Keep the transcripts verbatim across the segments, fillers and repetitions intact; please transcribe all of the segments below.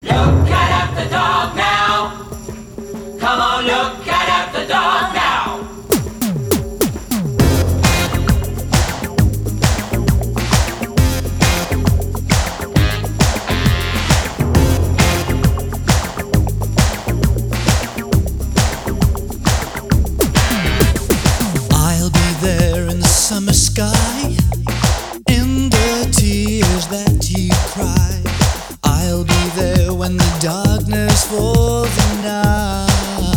Look at the dog now. Come on, look at the dog now. I'll be there in the summer sky, in the tears that you cry. I'll be there when the darkness falls at night.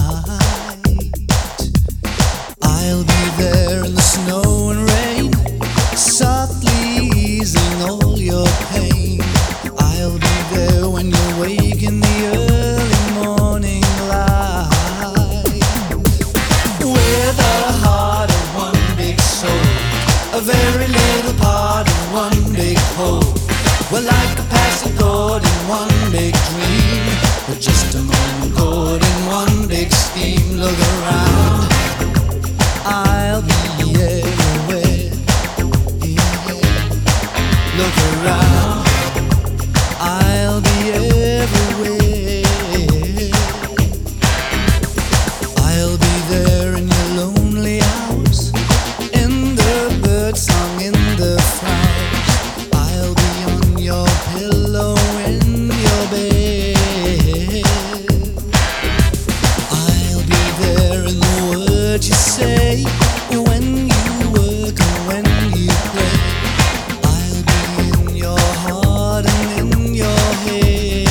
I'll be there in the snow and rain, softly easing all your pain. I'll be there when you wake in the early morning light, with a heart of one big soul, a very little part of one big whole. We're like a passing thought in one big dream, we're just a moment caught in one big scheme. Look around, I'll be everywhere. Yeah. Look around, I'll be everywhere. I'll be there in your lonely hours, in the birdsong, in the flowers. I'll be on your pillow in your bed. I'll be there in the words you say, when you work and when you play. I'll be in your heart and in your head.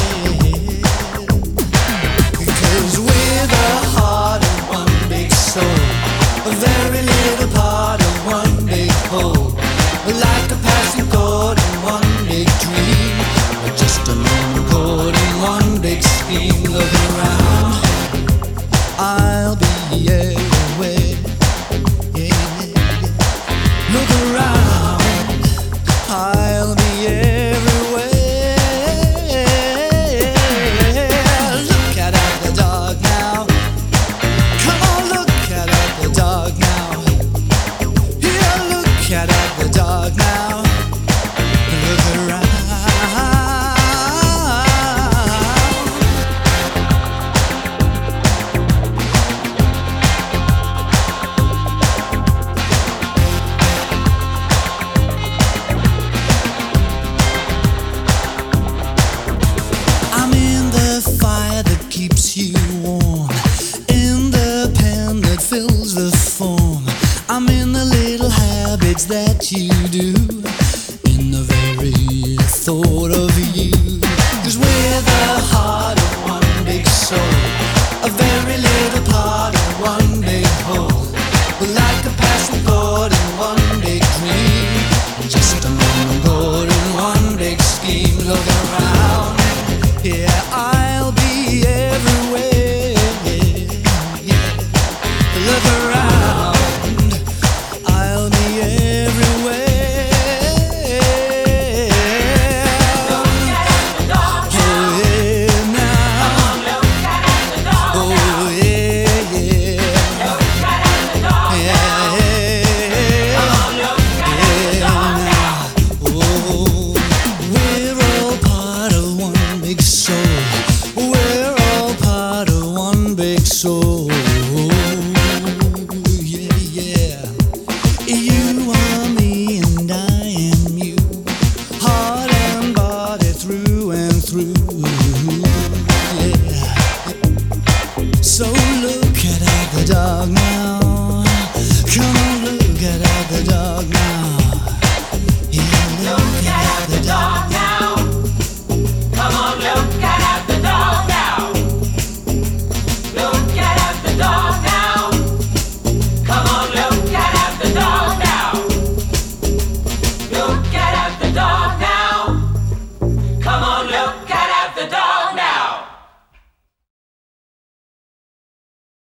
Because with a heart of one big soul, a very little part of one big whole, like a passing thought in one big dream, or just a moment caught in one big scheme. Look around, I'll be everywhere. Yeah. Look around, I'll be everywhere. Look at the dog now. Come on, look at the dog now. Yeah, look at the dog now. Look around. I'm in the fire that keeps you warm, in the pen that fills the form. I'm in the little habits that you do, in the very thought of you. 'Cause with a heart of one big soul, a very little part of one big whole, like a passing thought in one big dream, just a moment caught in one big scheme. Look around, yeah, I'll be everywhere. Yeah. Look around, I'll be everywhere. Oh yeah, now. Oh yeah, yeah. Yeah, yeah, now. Oh, we're all part of one big soul. We're all part of one big soul. Yeah, yeah. You are me and I am you, heart and body through and through. Yeah. So look at the dog now. Come on, look at the dog now.